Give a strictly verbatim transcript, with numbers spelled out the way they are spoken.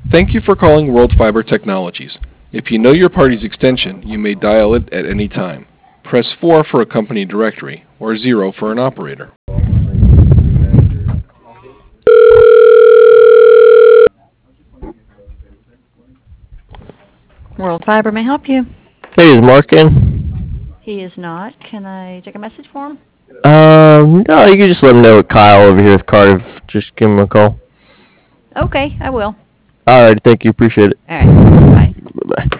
Thank you for calling World Fiber Technologies. If you know your party's extension, you may dial it at any time. Press four for a company directory, or zero for an operator. World Fiber may help you. Hey, is Mark in? He is not. Can I take a message for him? Um, no, you can just let him know Kyle over here with Cardiff. Just give him a call. Okay, I will. Alright, thank you. Appreciate it. All right. Bye. Bye-bye.